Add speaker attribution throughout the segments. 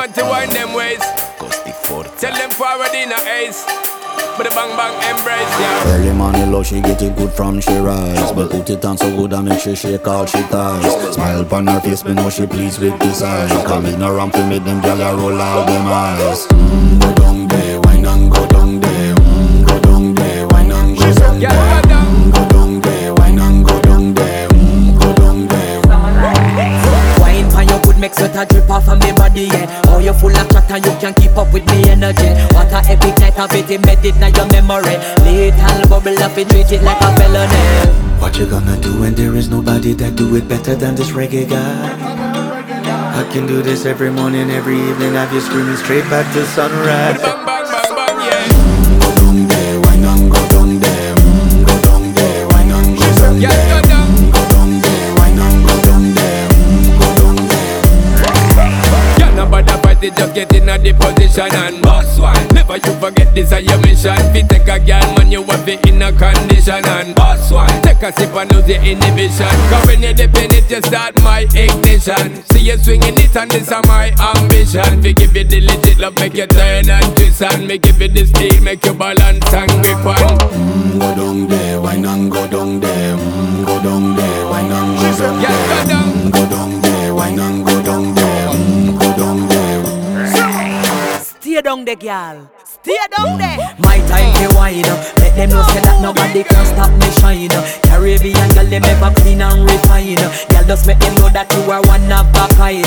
Speaker 1: want to wind them ways. Tell them forward in a ace. But the bang bang embrace, yeah.
Speaker 2: Early morning love, she get it good from she rise. But put it on so good and make she shake all she ties. Smile upon her face, me know she pleased with this eyes. Coming around to make them gyal roll out them eyes. Go down there, wine and go down there. Go down there, wine and go down there. Go down there, wine and go down there. Go down there.
Speaker 3: Wine pan your good, make sweat a drip off of me body, yeah. Oh, you full of chat and you can't keep up with me energy. What a epic night of it, embedded in your memory. Little bubble up, it treat it like a felony.
Speaker 2: What you gonna do when there is nobody that do it better than this reggae guy? I can do this every morning, every evening. Have you screaming straight back to sunrise.
Speaker 1: Bang bang bang bang, yeah.
Speaker 2: Go down there, wine and go down there. Go down there, wine and go down there.
Speaker 1: Yeah, go down.
Speaker 2: Go down there, wine and go down there. Go down there.
Speaker 1: Yeah, nobody fight it, just get in a the position and boss one. Never you forget this is your mission. Fi take a girl, man, you want it in a condition and boss one. Take a sip and lose the inhibition. Cause when you dip in it, you start my ignition. See you swinging it and this is my ambition. Fi give you the legit love, make you turn and twist and me give you the steel, make you balance and grip on.
Speaker 2: Go down there, wine and go down there. Go down there, wine and go down there.
Speaker 1: Yeah, go down.
Speaker 2: Go down there, wine and go down there. Go down there.
Speaker 3: Stay down there, girl. Stay down there. My time to wine up. Let them know say that nobody can stop me shine. Caribbean girl, them ever clean and refine. Girl, just make them know that you are one of a kind.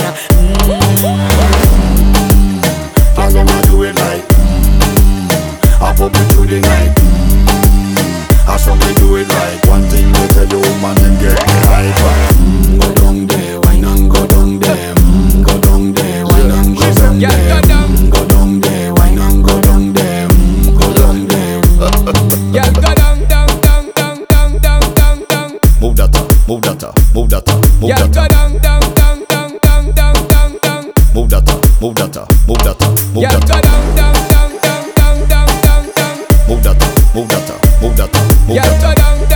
Speaker 2: Girl, I'ma do it like I pop it through the night. I saw me do it like one thing we tell you, man, and get me hyper. Go down there, wine and go down there. Go down there, wine and go down there.
Speaker 1: Yeah, go down.
Speaker 2: Go down there, wine and go down there. Go down there.
Speaker 1: Yeah, go down, down, down, down, down, down, down, down.
Speaker 2: Move that up, move that up, move that up, move
Speaker 1: Yeah,
Speaker 2: that
Speaker 1: go
Speaker 2: up.
Speaker 1: down, down, down, down, down, down, down, down.
Speaker 2: Move that up, move that up, move that up, move
Speaker 1: Yeah,
Speaker 2: that
Speaker 1: go
Speaker 2: up.
Speaker 1: down, down, down, down, down, down, down.
Speaker 2: Move that up, move that up, move that up, move
Speaker 1: Yeah,
Speaker 2: that
Speaker 1: go
Speaker 2: up.
Speaker 1: down,